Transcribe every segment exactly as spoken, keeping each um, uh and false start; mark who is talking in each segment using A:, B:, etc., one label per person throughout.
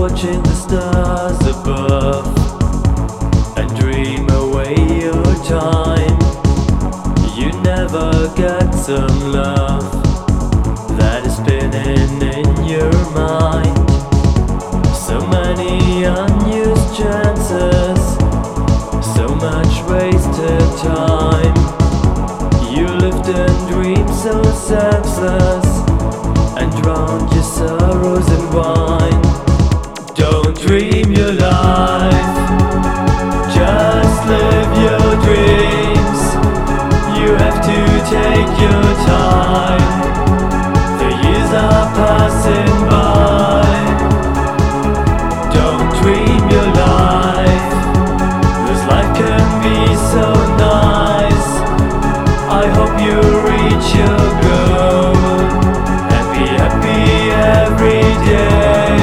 A: watching the stars above and dream away your time. You never get some love that is spinning in your mind. So many unused chances, so much wasted time. You lived and dreamed so senseless and drowned your sorrows in wine. Don't dream your life, just live your dreams. You have to take your time, the years are passing by. Don't dream your life, this life can be so nice. I hope you reach your goal and be happy every day.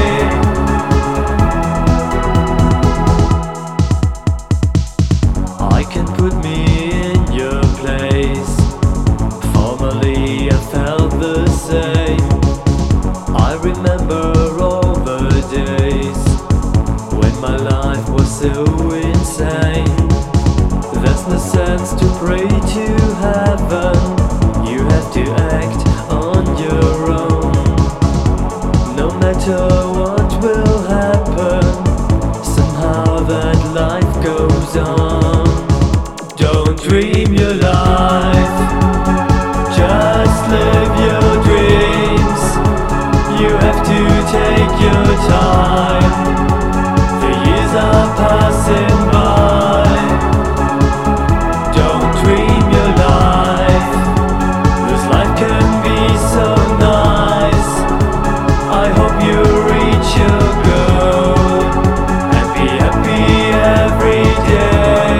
A: I can put me in your place. Formerly I felt the same. I remember all the days when my life was so insane. There's no sense to pray to heaven. You have to act on your own. No matter what will happen, somehow that life goes on. Don't dream your life, just live your dreams. You have to take your time, the years are passing by. Don't dream your life, this life can be so nice. I hope you reach your goal and be happy every day.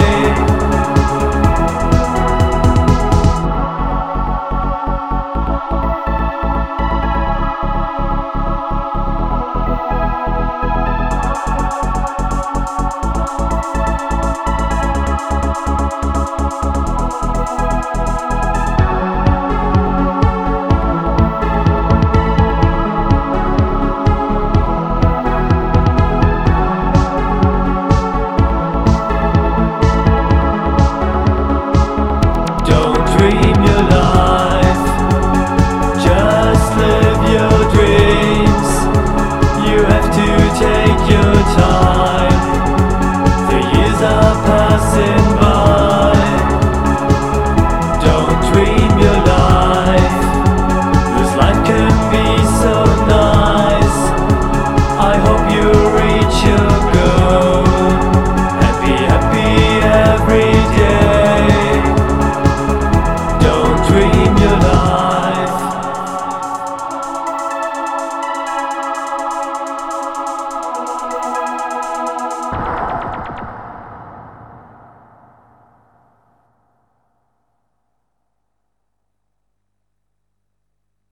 A: Dream your life, just live your dreams. You have to take your time, the years are passing